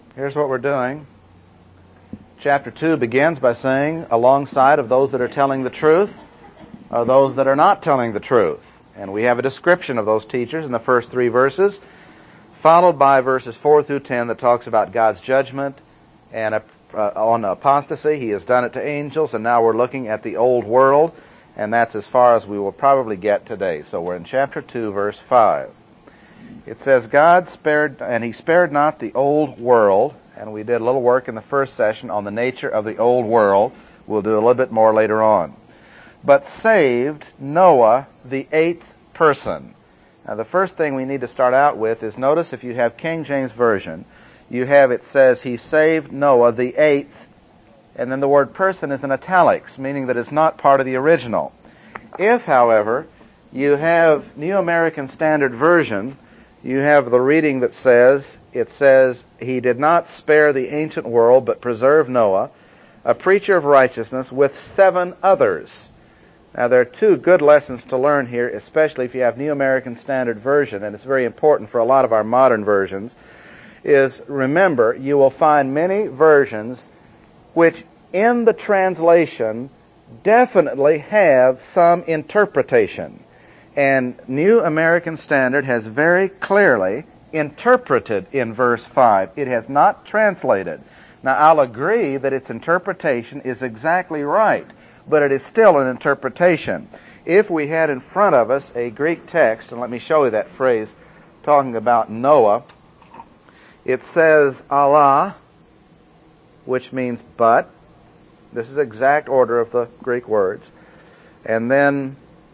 Here's what we're doing. Chapter 2 begins by saying, alongside of those that are telling the truth are those that are not telling the truth. And we have a description of those teachers in the first 3 verses, followed by verses 4 through 10 that talks about God's judgment and on apostasy. He has done it to angels, and now we're looking at the old world, and that's as far as we will probably get today. So we're in chapter 2, verse 5. It says, God spared, and he spared not the old world, and we did a little work in the first session on the nature of the old world. We'll do a little bit more later on. But saved Noah, the 8th person. Now the first thing we need to start out with is, notice if you have King James Version, you have, it says, he saved Noah, the 8th, and then the word person is in italics, meaning that it's not part of the original. If, however, you have New American Standard Version, you have the reading that says, it says, he did not spare the ancient world, but preserved Noah, a preacher of righteousness, with 7 others. Now, there are 2 good lessons to learn here, especially if you have New American Standard Version, and it's very important for a lot of our modern versions, is remember, you will find many versions which in the translation definitely have some interpretation. And New American Standard has very clearly interpreted in verse 5. It has not translated. Now, I'll agree that its interpretation is exactly right, but it is still an interpretation. If we had in front of us a Greek text, and let me show you that phrase talking about Noah, it says Allah, which means but. This is the exact order of the Greek words. And then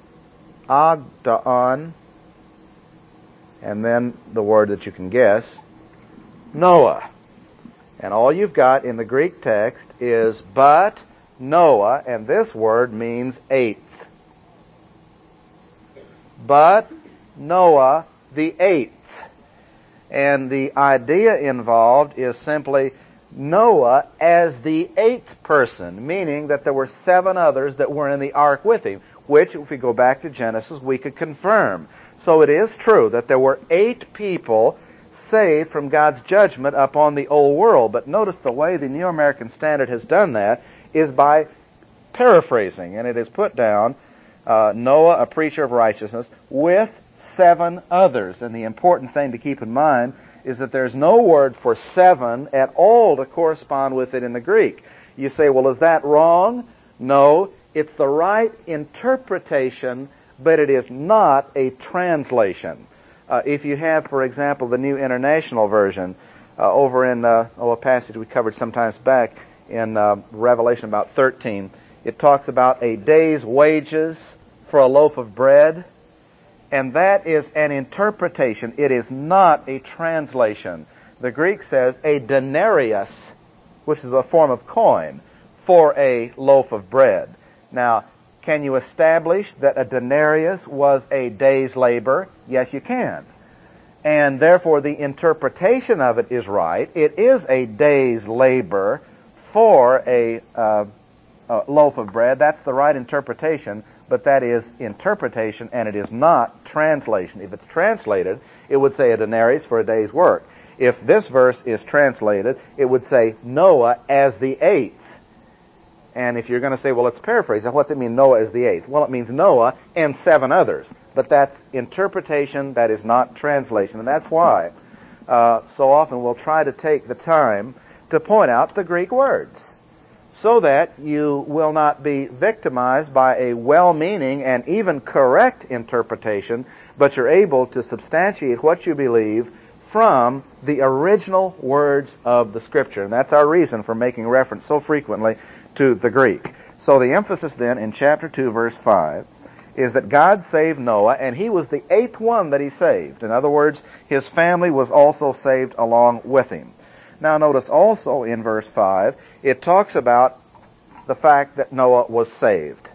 Agdaon, and then the word that you can guess, Noah. And all you've got in the Greek text is but Noah, and this word means 8th. But Noah, the 8th. And the idea involved is simply Noah as the 8th person, meaning that there were 7 others that were in the ark with him, which, if we go back to Genesis, we could confirm. So it is true that there were 8 people saved from God's judgment upon the old world. But notice the way the New American Standard has done that is by paraphrasing, and it is put down, Noah, a preacher of righteousness, with 7 others. And the important thing to keep in mind is that there's no word for 7 at all to correspond with it in the Greek. You say, well, is that wrong? No, it's the right interpretation, but it is not a translation. If you have, for example, the New International Version, over in a passage we covered sometimes back in Revelation about 13, it talks about a day's wages for a loaf of bread, and that is an interpretation. It is not a translation. The Greek says a denarius, which is a form of coin, for a loaf of bread. Now, can you establish that a denarius was a day's labor? Yes, you can. And therefore, the interpretation of it is right. It is a day's labor for a loaf of bread. That's the right interpretation, but that is interpretation, and it is not translation. If it's translated, it would say a denarius for a day's work. If this verse is translated, it would say Noah as the 8th. And if you're going to say, well, let's paraphrase, what's it mean, Noah as the 8th? Well, it means Noah and 7 others. But that's interpretation, that is not translation. And that's why so often we'll try to take the time to point out the Greek words, so that you will not be victimized by a well-meaning and even correct interpretation, but you're able to substantiate what you believe from the original words of the Scripture. And that's our reason for making reference so frequently to the Greek. So the emphasis then in chapter 2, verse 5, is that God saved Noah, and he was the 8th one that he saved. In other words, his family was also saved along with him. Now notice also in verse 5, it talks about the fact that Noah was saved.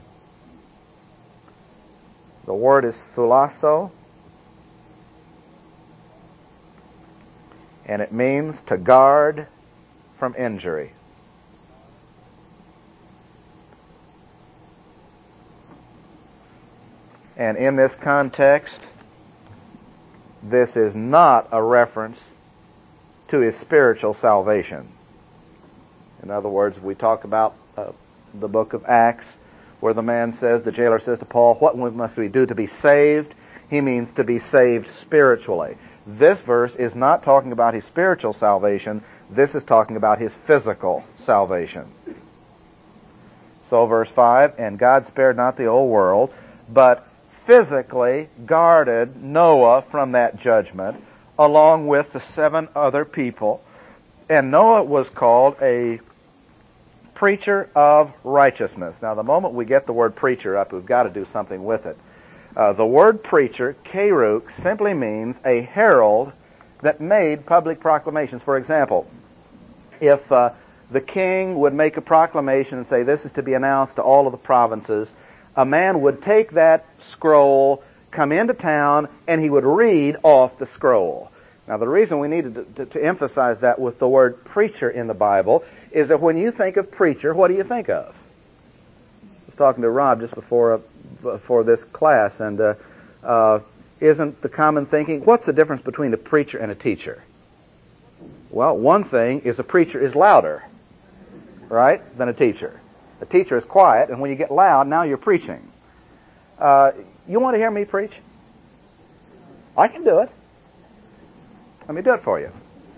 The word is phulasso, and it means to guard from injury. And in this context, this is not a reference to his spiritual salvation. In other words, we talk about the book of Acts, where the man says, the jailer says to Paul, what must we do to be saved? He means to be saved spiritually. This verse is not talking about his spiritual salvation. This is talking about his physical salvation. So verse 5, and God spared not the whole world, but physically guarded Noah from that judgment, along with the 7 other people. And Noah was called a preacher of righteousness. Now, the moment we get the word preacher up, we've got to do something with it. The word preacher, kerux, simply means a herald that made public proclamations. For example, if the king would make a proclamation and say, this is to be announced to all of the provinces, a man would take that scroll, come into town, and he would read off the scroll. Now, the reason we needed to emphasize that with the word preacher in the Bible is that when you think of preacher, what do you think of? I was talking to Rob just before this class, and isn't the common thinking, what's the difference between a preacher and a teacher? Well, one thing is a preacher is louder, right, than a teacher. A teacher is quiet, and when you get loud, now you're preaching. You want to hear me preach? I can do it. Let me do it for you.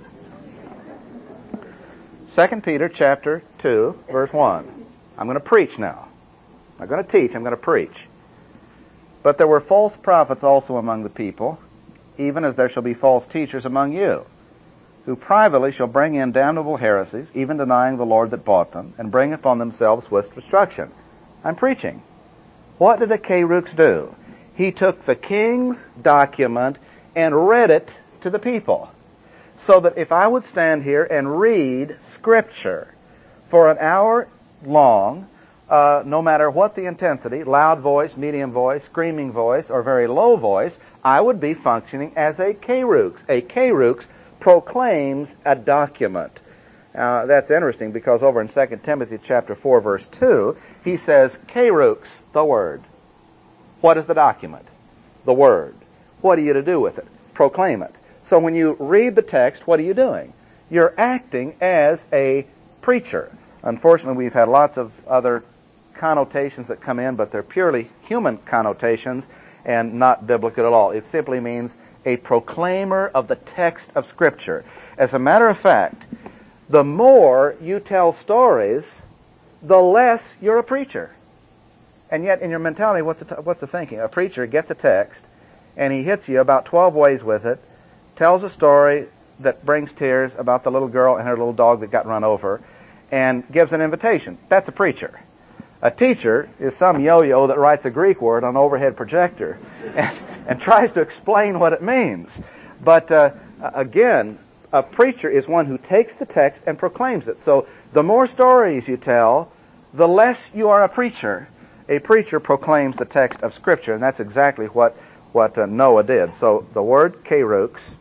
2 Peter chapter 2, verse 1. I'm going to preach now. I'm not going to teach, I'm going to preach. But there were false prophets also among the people, even as there shall be false teachers among you, who privately shall bring in damnable heresies, even denying the Lord that bought them, and bring upon themselves swift destruction. I'm preaching. What did a kerux do? He took the king's document and read it to the people. So that if I would stand here and read Scripture for an hour long, no matter what the intensity, loud voice, medium voice, screaming voice, or very low voice, I would be functioning as a kerux. A kerux proclaims a document. That's interesting because over in 2 Timothy chapter 4, verse 2, he says, kerux, the Word. What is the document? The Word. What are you to do with it? Proclaim it. So when you read the text, what are you doing? You're acting as a preacher. Unfortunately, we've had lots of other connotations that come in, but they're purely human connotations and not biblical at all. It simply means a proclaimer of the text of Scripture. As a matter of fact, the more you tell stories, the less you're a preacher. And yet, in your mentality, what's the thinking? A preacher gets a text, and he hits you about 12 ways with it, tells a story that brings tears about the little girl and her little dog that got run over, and gives an invitation. That's a preacher. A teacher is some yo-yo that writes a Greek word on an overhead projector and tries to explain what it means. But again, a preacher is one who takes the text and proclaims it. So the more stories you tell, the less you are a preacher. A preacher proclaims the text of Scripture, and that's exactly what Noah did. So the word kerux,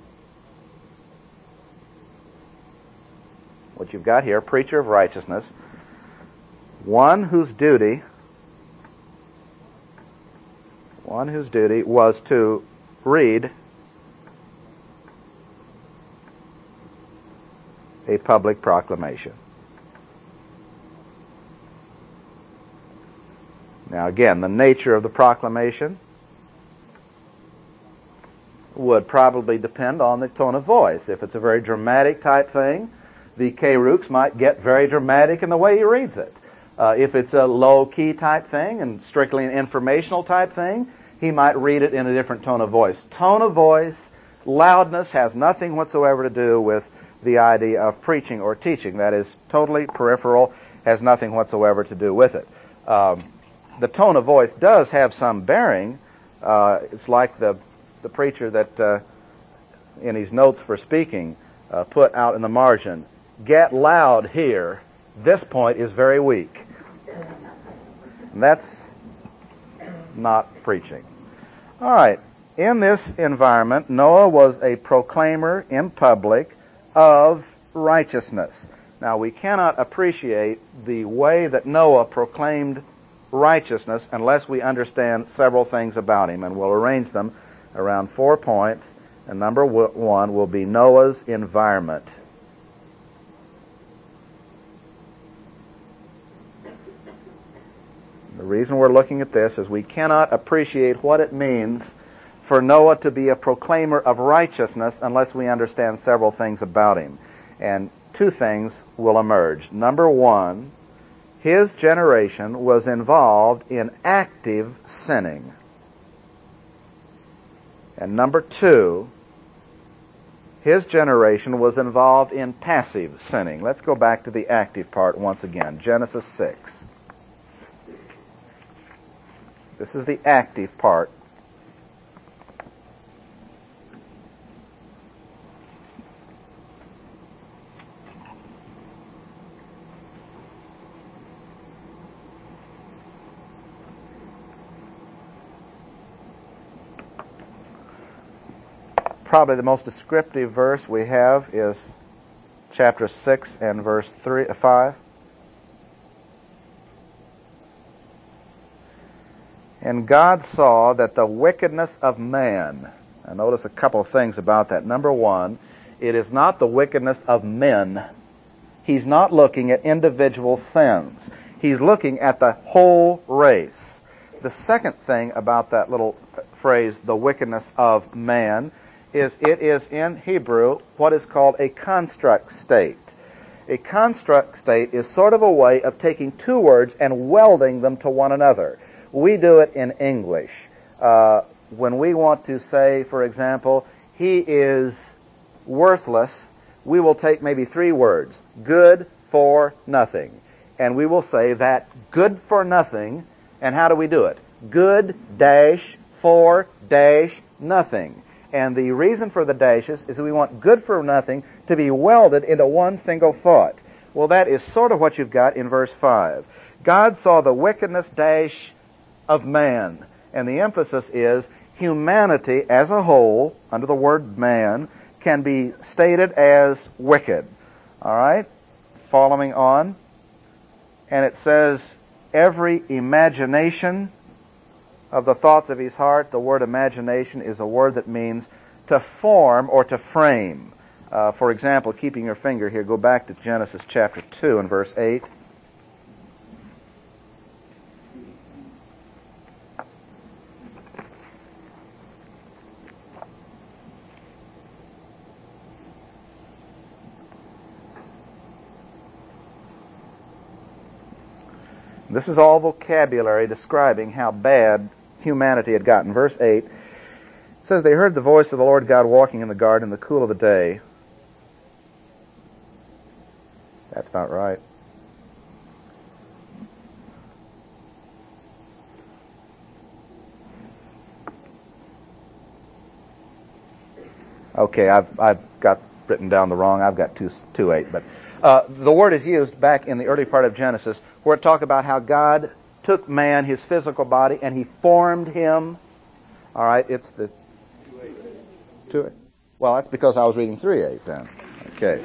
what you've got here, preacher of righteousness, one whose duty was to read a public proclamation. Now again, the nature of the proclamation would probably depend on the tone of voice. If it's a very dramatic type thing, the kerux might get very dramatic in the way he reads it. If it's a low-key type thing and strictly an informational type thing, he might read it in a different tone of voice. Tone of voice, loudness has nothing whatsoever to do with the idea of preaching or teaching. That is totally peripheral, has nothing whatsoever to do with it. The tone of voice does have some bearing. It's like the preacher that in his notes for speaking put out in the margin, "Get loud here. This point is very weak." And that's not preaching. All right. In this environment, Noah was a proclaimer in public of righteousness. Now, we cannot appreciate the way that Noah proclaimed righteousness unless we understand several things about him, and we'll arrange them around 4 points And number one will be Noah's environment. The reason we're looking at this is we cannot appreciate what it means for Noah to be a proclaimer of righteousness unless we understand several things about him. And two things will emerge. Number one, his generation was involved in active sinning. And number two, his generation was involved in passive sinning. Let's go back to the active part once again. Genesis 6. This is the active part. Probably the most descriptive verse we have is chapter 6 and verse 5. And God saw that the wickedness of man, I notice a couple of things about that. Number one, it is not the wickedness of men. He's not looking at individual sins. He's looking at the whole race. The second thing about that little phrase, the wickedness of man, is it is in Hebrew what is called a construct state. A construct state is sort of a way of taking two words and welding them to one another. We do it in English. When we want to say, for example, he is worthless, we will take maybe three words, good for nothing. And we will say that good for nothing, and how do we do it? Good dash for dash nothing. And the reason for the dashes is that we want good for nothing to be welded into one single thought. Well, that is sort of what you've got in verse 5. God saw the wickedness dash of man. And the emphasis is humanity as a whole, under the word man, can be stated as wicked. All right? Following on. And it says, every imagination of the thoughts of his heart. The word imagination is a word that means to form or to frame. For example, keeping your finger here, go back to Genesis chapter 2 and verse 8. This is all vocabulary describing how bad humanity had gotten. Verse 8 says, they heard the voice of the Lord God walking in the garden in the cool of the day. That's not right. Okay, I've got written down the wrong. I've got 2:8, but the word is used back in the early part of Genesis where it talks about how God took man, his physical body, and he formed him. All right, it's the 2:8. Well, that's because I was reading 3:8 then. Okay.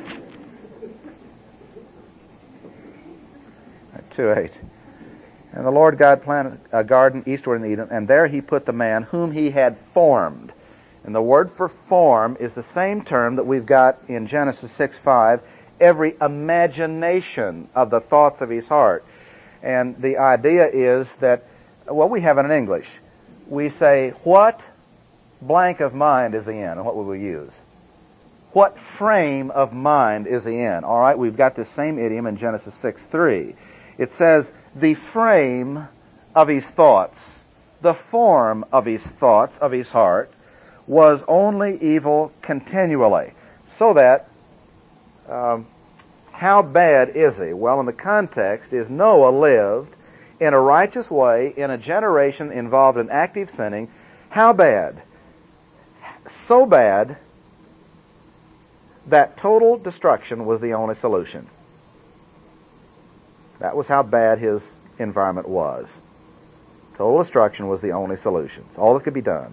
2:8. And the Lord God planted a garden eastward in Eden, and there he put the man whom he had formed. And the word for form is the same term that we've got in Genesis 6:5, every imagination of the thoughts of his heart. And the idea is that, well, we have it in English. We say, what blank of mind is he in? And what would we use? What frame of mind is he in? All right, we've got this same idiom in Genesis 6:3. It says, the frame of his thoughts, the form of his thoughts, of his heart, was only evil continually. So that, how bad is he? Well, in the context is Noah lived in a righteous way in a generation involved in active sinning. How bad? So bad that total destruction was the only solution. That was how bad his environment was. Total destruction was the only solution. It's all that could be done.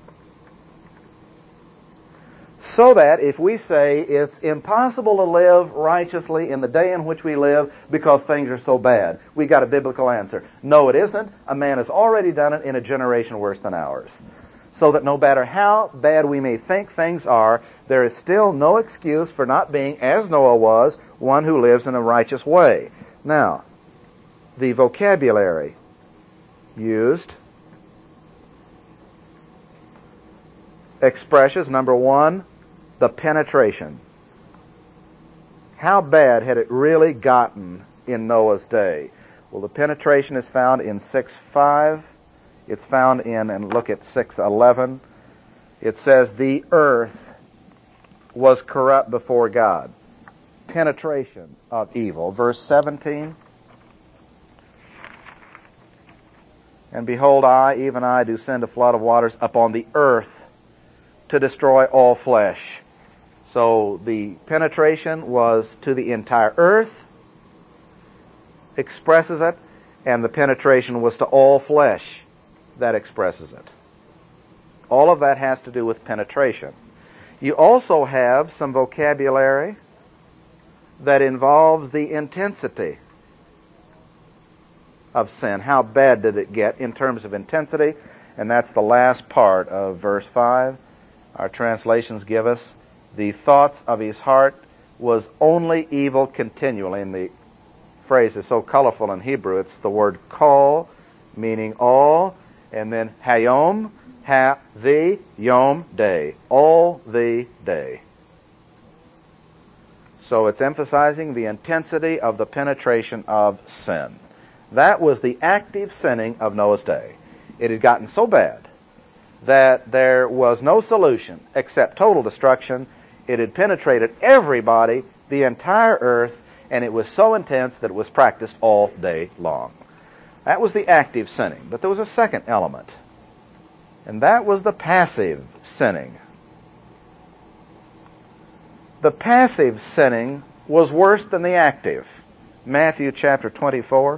So that if we say it's impossible to live righteously in the day in which we live because things are so bad, we got a biblical answer. No, it isn't. A man has already done it in a generation worse than ours. So that no matter how bad we may think things are, there is still no excuse for not being, as Noah was, one who lives in a righteous way. Now, the vocabulary used expresses, number one, the penetration. How bad had it really gotten in Noah's day? Well, the penetration is found in 6:5. It's found in, and look at 6:11. It says, the earth was corrupt before God. Penetration of evil. Verse 17. And behold, I, even I, do send a flood of waters upon the earth to destroy all flesh. So the penetration was to the entire earth, expresses it, and the penetration was to all flesh, that expresses it. All of that has to do with penetration. You also have some vocabulary that involves the intensity of sin. How bad did it get in terms of intensity? And that's the last part of verse 5. Our translations give us, the thoughts of his heart was only evil continually. And the phrase is so colorful in Hebrew. It's the word kol, meaning all, and then hayom, the yom, day. All the day. So it's emphasizing the intensity of the penetration of sin. That was the active sinning of Noah's day. It had gotten so bad that there was no solution except total destruction. It had penetrated everybody, the entire earth, and it was so intense that it was practiced all day long. That was the active sinning. But there was a second element, and that was the passive sinning. The passive sinning was worse than the active. Matthew chapter 24.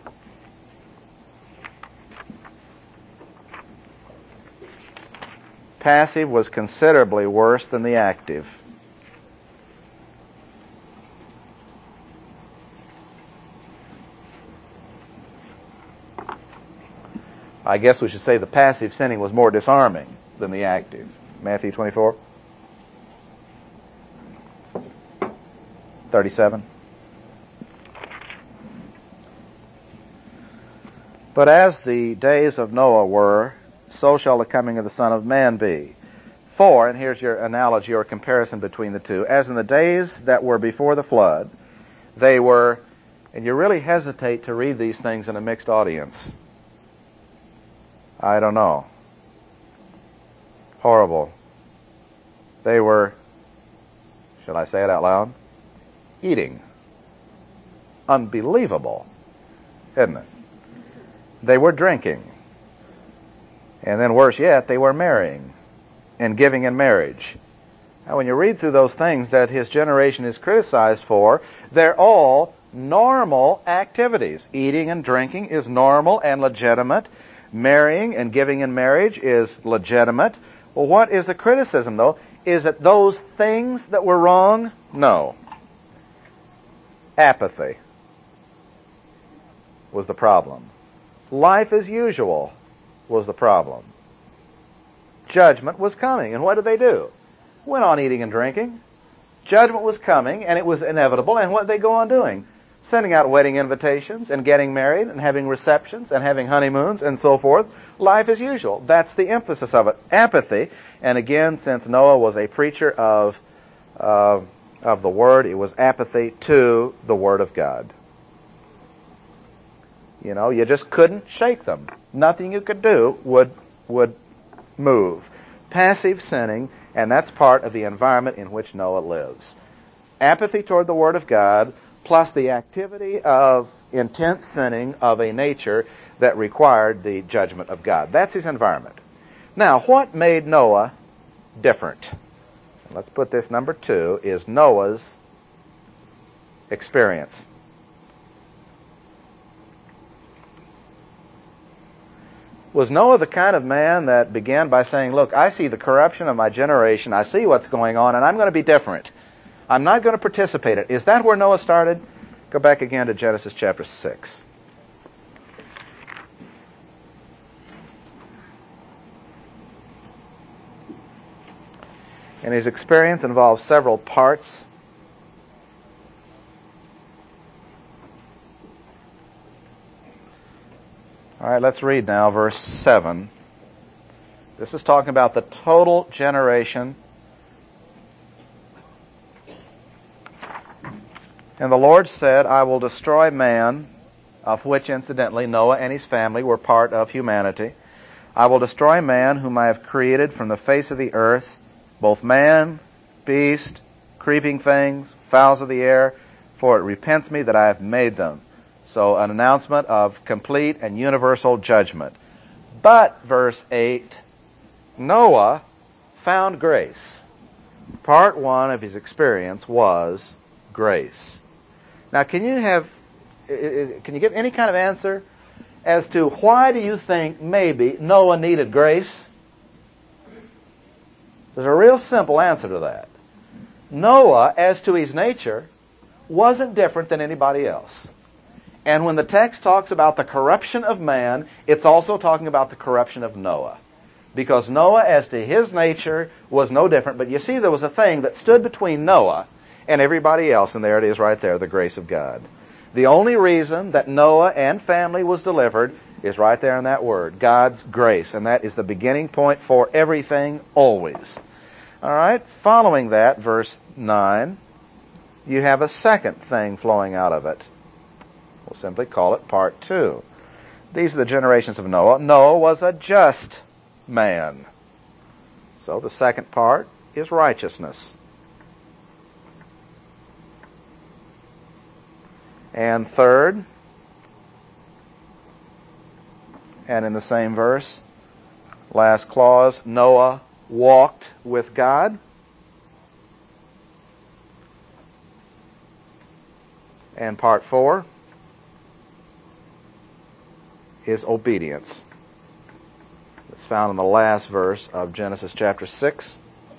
Passive was considerably worse than the active. I guess we should say the passive sinning was more disarming than the active. Matthew 24, 37. But as the days of Noah were, so shall the coming of the Son of Man be. For, and here's your analogy or comparison between the two, as in the days that were before the flood, they were, and you really hesitate to read these things in a mixed audience. I don't know. Horrible. They were, shall I say it out loud? Eating. Unbelievable, isn't it? They were drinking. And then worse yet, they were marrying and giving in marriage. Now, when you read through those things that his generation is criticized for, they're all normal activities. Eating and drinking is normal and legitimate. Marrying and giving in marriage is legitimate. Well, what is the criticism, though? Is it those things that were wrong? No. Apathy was the problem. Life as usual was the problem. Judgment was coming, and what did they do? Went on eating and drinking. Judgment was coming, and it was inevitable, and what did they go on doing? Sending out wedding invitations, and getting married, and having receptions, and having honeymoons, and so forth. Life as usual. That's the emphasis of it. Apathy. And again, since Noah was a preacher of the Word, it was apathy to the Word of God. You know, you just couldn't shake them. Nothing you could do would move. Passive sinning, and that's part of the environment in which Noah lives. Apathy toward the Word of God, plus the activity of intense sinning of a nature that required the judgment of God. That's his environment. Now, what made Noah different? Let's put this number 2, is Noah's experience. Was Noah the kind of man that began by saying, look, I see the corruption of my generation, I see what's going on, and I'm going to be different. I'm not going to participate in it. Is that where Noah started? Go back again to Genesis chapter 6. And his experience involves several parts. All right, let's read now verse 7. This is talking about the total generation. And the Lord said, I will destroy man, of which incidentally Noah and his family were part of humanity. I will destroy man whom I have created from the face of the earth, both man, beast, creeping things, fowls of the air, for it repents me that I have made them. So an announcement of complete and universal judgment. But, verse 8, Noah found grace. Part 1 of his experience was grace. Now, can you give any kind of answer as to why do you think maybe Noah needed grace? There's a real simple answer to that. Noah, as to his nature, wasn't different than anybody else. And when the text talks about the corruption of man, it's also talking about the corruption of Noah. Because Noah, as to his nature, was no different. But you see, there was a thing that stood between Noah and everybody else, and there it is right there, the grace of God. The only reason that Noah and family was delivered is right there in that word, God's grace. And that is the beginning point for everything, always. All right, following that, verse 9, you have a second thing flowing out of it. We'll simply call it part 2. These are the generations of Noah. Noah was a just man. So the second part is righteousness. And third, and in the same verse, last clause, Noah walked with God. And part 4 is obedience. It's found in the last verse of Genesis chapter 6.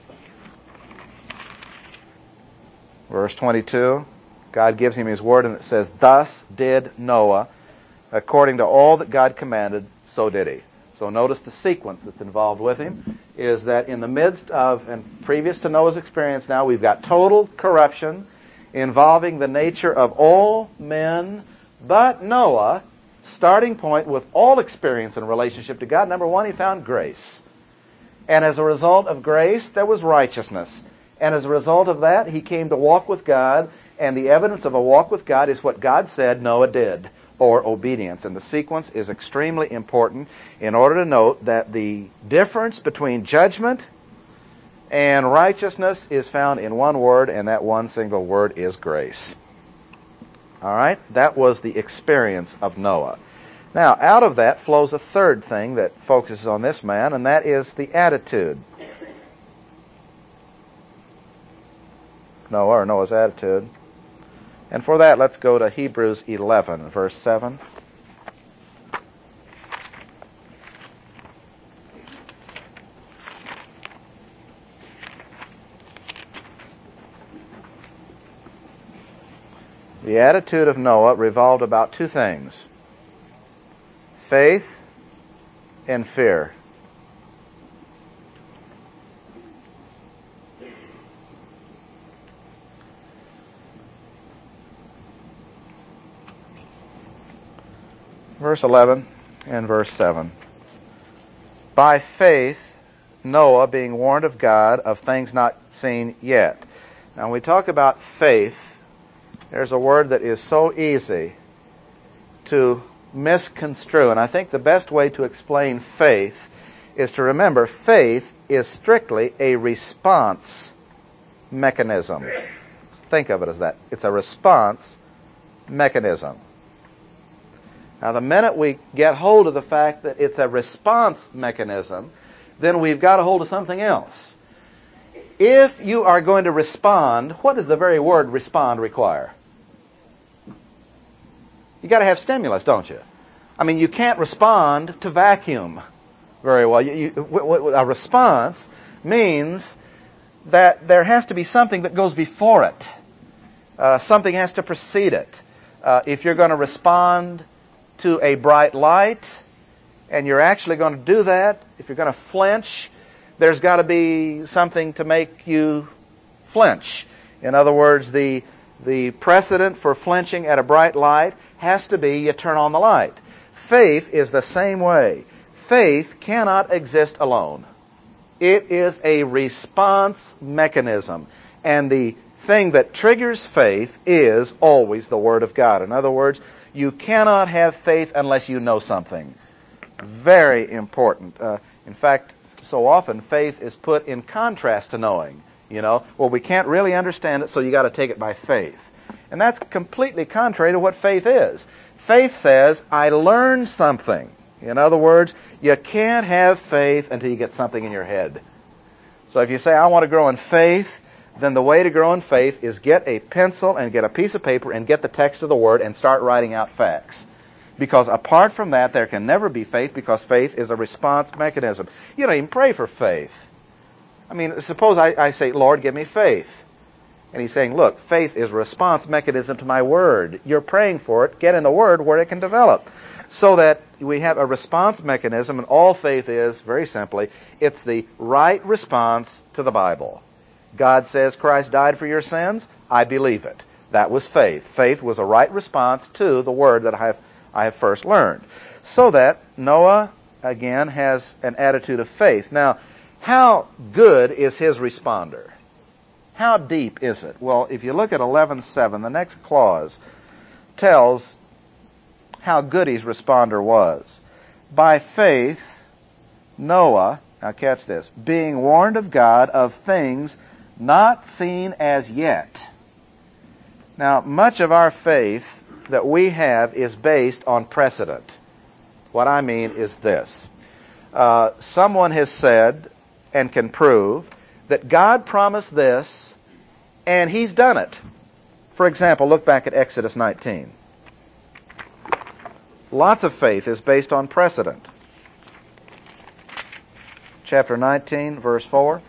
Verse 22, God gives him his word and it says, thus did Noah, according to all that God commanded, so did he. So notice the sequence that's involved with him is that in the midst of, and previous to Noah's experience now, we've got total corruption involving the nature of all men, but Noah, starting point with all experience in relationship to God, number 1, he found grace. And as a result of grace, there was righteousness. And as a result of that, he came to walk with God, and the evidence of a walk with God is what God said Noah did, or obedience. And the sequence is extremely important in order to note that the difference between judgment and righteousness is found in one word, and that one single word is grace. All right? That was the experience of Noah. Now, out of that flows a third thing that focuses on this man, and that is the attitude. Noah's attitude. And for that, let's go to Hebrews 11, verse 7. The attitude of Noah revolved about two things: faith and fear. Verse 11 and verse 7. By faith, Noah, being warned of God of things not seen yet. Now, when we talk about faith, there's a word that is so easy to misconstrue. And I think the best way to explain faith is to remember faith is strictly a response mechanism. Think of it as that. It's a response mechanism. Now, the minute we get hold of the fact that it's a response mechanism, then we've got a hold of something else. If you are going to respond, what does the very word respond require? You got to have stimulus, don't you? I mean, you can't respond to vacuum very well. A response means that there has to be something that goes before it. Something has to precede it. If you're going to respond to a bright light, and you're actually going to do that, if you're going to flinch, there's got to be something to make you flinch. In other words, the precedent for flinching at a bright light has to be you turn on the light. Faith is the same way. Faith cannot exist alone. It is a response mechanism. And the thing that triggers faith is always the Word of God. In other words, you cannot have faith unless you know something. Very important. In fact, so often faith is put in contrast to knowing. Well, we can't really understand it, so you got to take it by faith. And that's completely contrary to what faith is. Faith says, I learned something. In other words, you can't have faith until you get something in your head. So if you say, I want to grow in faith, then the way to grow in faith is get a pencil and get a piece of paper and get the text of the Word and start writing out facts. Because apart from that, there can never be faith, because faith is a response mechanism. You don't even pray for faith. I mean, suppose I say, Lord, give me faith. And He's saying, look, faith is a response mechanism to my Word. You're praying for it. Get in the Word where it can develop. So that we have a response mechanism, and all faith is, very simply, it's the right response to the Bible. God says Christ died for your sins. I believe it. That was faith. Faith was a right response to the Word that I have first learned. So that Noah, again, has an attitude of faith. Now, how good is his responder? How deep is it? Well, if you look at 11:7, the next clause tells how good his responder was. By faith, Noah, now catch this, being warned of God of things not seen as yet. Now, much of our faith that we have is based on precedent. What I mean is this. Someone has said and can prove that God promised this, and He's done it. For example, look back at Exodus 19. Lots of faith is based on precedent. Chapter 19, verse 4.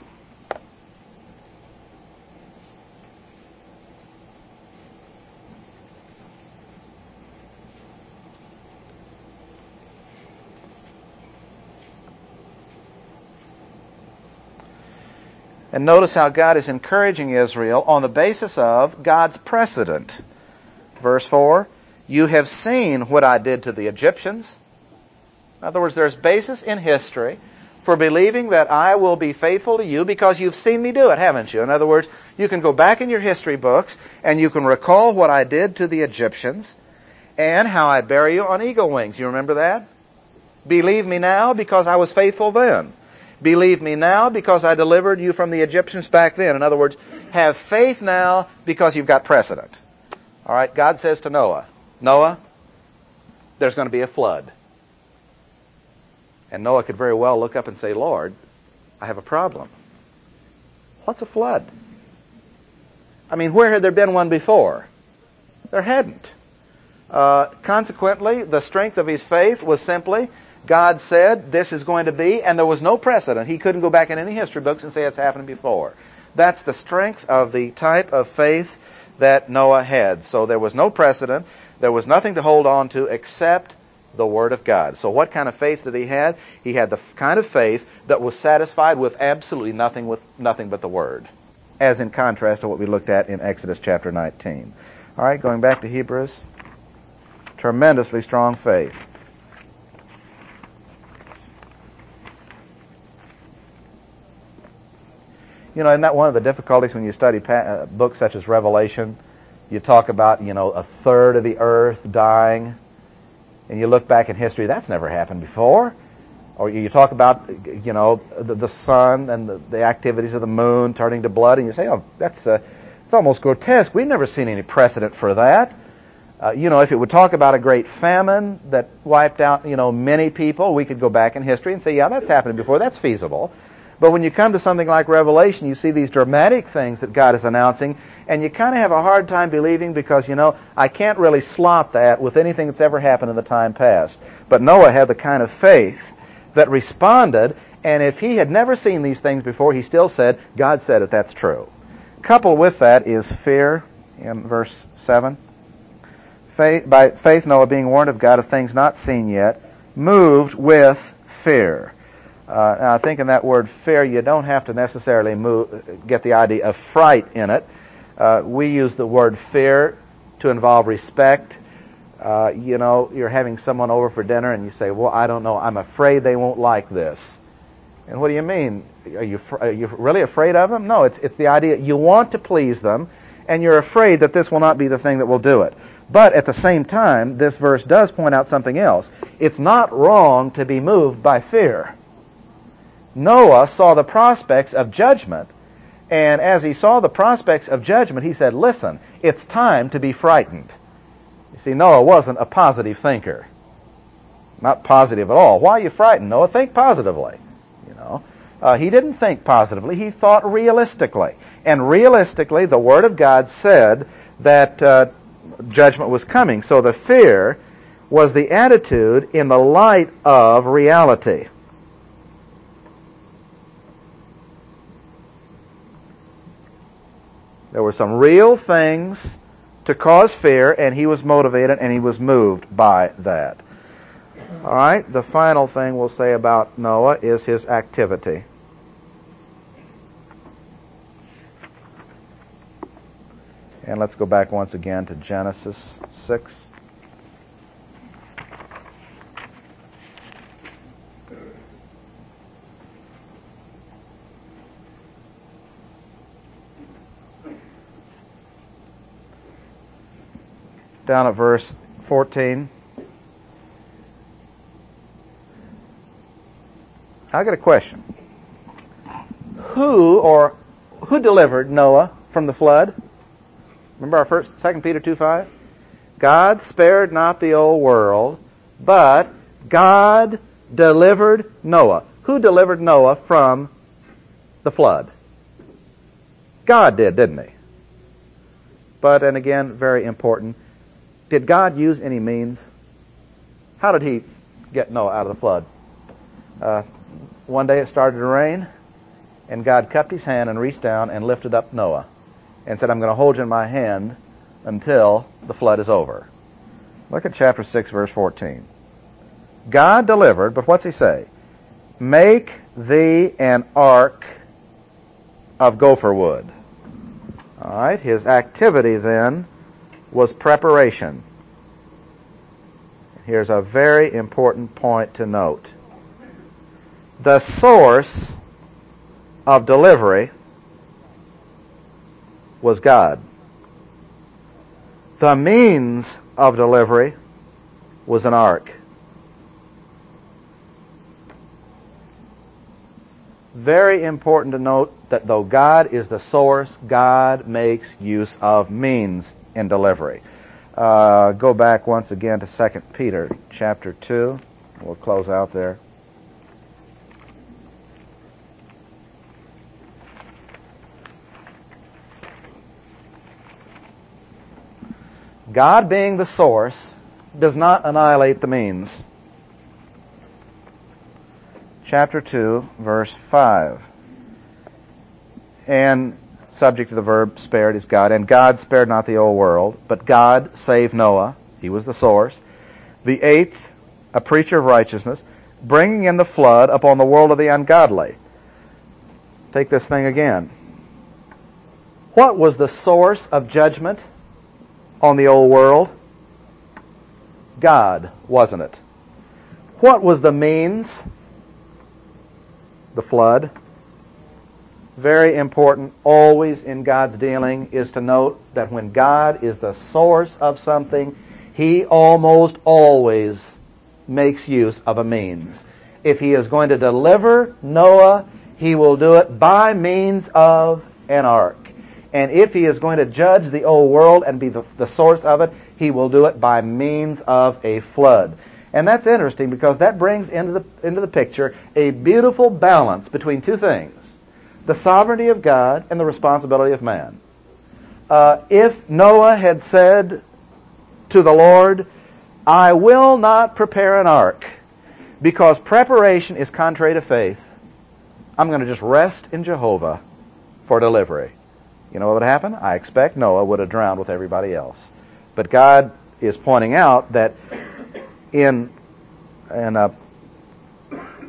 And notice how God is encouraging Israel on the basis of God's precedent. Verse 4, you have seen what I did to the Egyptians. In other words, there's basis in history for believing that I will be faithful to you because you've seen me do it, haven't you? In other words, you can go back in your history books and you can recall what I did to the Egyptians and how I bear you on eagle wings. You remember that? Believe me now because I was faithful then. Believe me now because I delivered you from the Egyptians back then. In other words, have faith now because you've got precedent. All right, God says to Noah, Noah, there's going to be a flood. And Noah could very well look up and say, Lord, I have a problem. What's a flood? I mean, where had there been one before? There hadn't. Consequently, the strength of his faith was simply, God said this is going to be, and there was no precedent. He couldn't go back in any history books and say it's happened before. That's the strength of the type of faith that Noah had. So there was no precedent. There was nothing to hold on to except the Word of God. So what kind of faith did he have? He had the kind of faith that was satisfied with absolutely nothing but the Word, as in contrast to what we looked at in Exodus chapter 19. All right, going back to Hebrews. Tremendously strong faith. You know, isn't that one of the difficulties when you study books such as Revelation? You talk about, a third of the earth dying, and you look back in history, that's never happened before. Or you talk about, the sun and the activities of the moon turning to blood, and you say, it's almost grotesque. We've never seen any precedent for that. If it would talk about a great famine that wiped out, many people, we could go back in history and say, yeah, that's happened before. That's feasible. But when you come to something like Revelation, you see these dramatic things that God is announcing, and you kind of have a hard time believing because, I can't really slot that with anything that's ever happened in the time past. But Noah had the kind of faith that responded, and if he had never seen these things before, he still said, God said it, that's true. Coupled with that is fear in verse 7. By faith, Noah, being warned of God of things not seen yet, moved with fear. Now I think in that word fear, you don't have to necessarily get the idea of fright in it. We use the word fear to involve respect. You're having someone over for dinner and you say, well, I don't know, I'm afraid they won't like this. And what do you mean? Are you really afraid of them? No, it's the idea you want to please them and you're afraid that this will not be the thing that will do it. But at the same time, this verse does point out something else. It's not wrong to be moved by fear. Noah saw the prospects of judgment, and as he saw the prospects of judgment, he said, listen, it's time to be frightened. You see, Noah wasn't a positive thinker. Not positive at all. Why are you frightened, Noah? Think positively. He didn't think positively. He thought realistically. And realistically, the Word of God said that judgment was coming. So the fear was the attitude in the light of reality. There were some real things to cause fear, and he was motivated and he was moved by that. All right, the final thing we'll say about Noah is his activity. And let's go back once again to Genesis 6. Down at verse 14. I got a question. Who delivered Noah from the flood? Remember our 2 Peter 2:5? God spared not the old world, but God delivered Noah. Who delivered Noah from the flood? God did, didn't he? But, and again, very important, did God use any means? How did he get Noah out of the flood? One day it started to rain, and God cupped his hand and reached down and lifted up Noah and said, I'm going to hold you in my hand until the flood is over. Look at chapter 6, verse 14. God delivered, but what's he say? Make thee an ark of gopher wood. All right, his activity then was preparation. Here's a very important point to note. The source of delivery was God. The means of delivery was an ark. Very important to note that though God is the source, God makes use of means in delivery. Go back once again to 2 Peter chapter 2. We'll close out there. God being the source does not annihilate the means. Chapter 2, verse 5. And subject to the verb spared is God. And God spared not the old world, but God saved Noah. He was the source. The eighth, a preacher of righteousness, bringing in the flood upon the world of the ungodly. Take this thing again. What was the source of judgment on the old world? God, wasn't it? What was the means? The flood. Very important always in God's dealing is to note that when God is the source of something, He almost always makes use of a means. If He is going to deliver Noah, He will do it by means of an ark. And if He is going to judge the old world and be the source of it, He will do it by means of a flood. And that's interesting because that brings into the picture a beautiful balance between two things: the sovereignty of God and the responsibility of man. If Noah had said to the Lord, I will not prepare an ark because preparation is contrary to faith, I'm going to just rest in Jehovah for delivery. You know what would happen? I expect Noah would have drowned with everybody else. But God is pointing out that in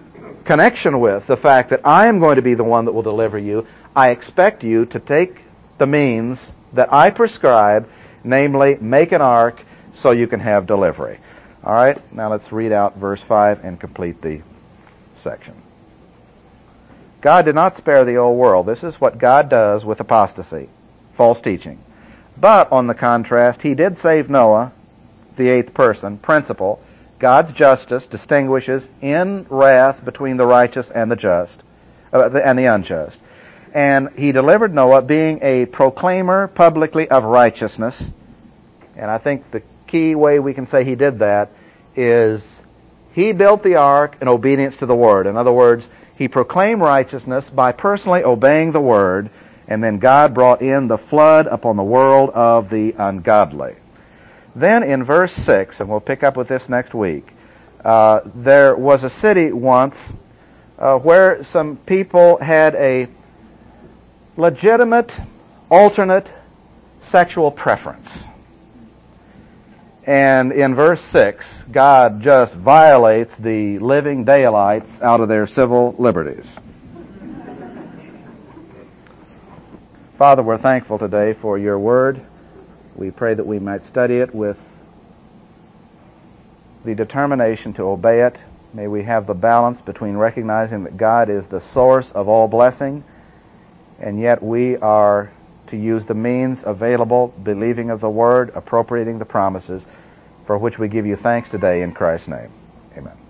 connection with the fact that I am going to be the one that will deliver you, I expect you to take the means that I prescribe, namely make an ark so you can have delivery. All right, now let's read out verse 5 and complete the section. God did not spare the old world. This is what God does with apostasy, false teaching. But, on the contrast, he did save Noah, the eighth person, principle. God's justice distinguishes in wrath between the righteous and the just, and the unjust. And he delivered Noah, being a proclaimer publicly of righteousness. And I think the key way we can say he did that is he built the ark in obedience to the Word. In other words, he proclaimed righteousness by personally obeying the Word, and then God brought in the flood upon the world of the ungodly. Then in verse 6, and we'll pick up with this next week, there was a city once where some people had a legitimate, alternate sexual preference. And in verse 6, God just violates the living daylights out of their civil liberties. Father, we're thankful today for your word. We pray that we might study it with the determination to obey it. May we have the balance between recognizing that God is the source of all blessing, and yet we are to use the means available, believing of the word, appropriating the promises, for which we give you thanks today in Christ's name. Amen.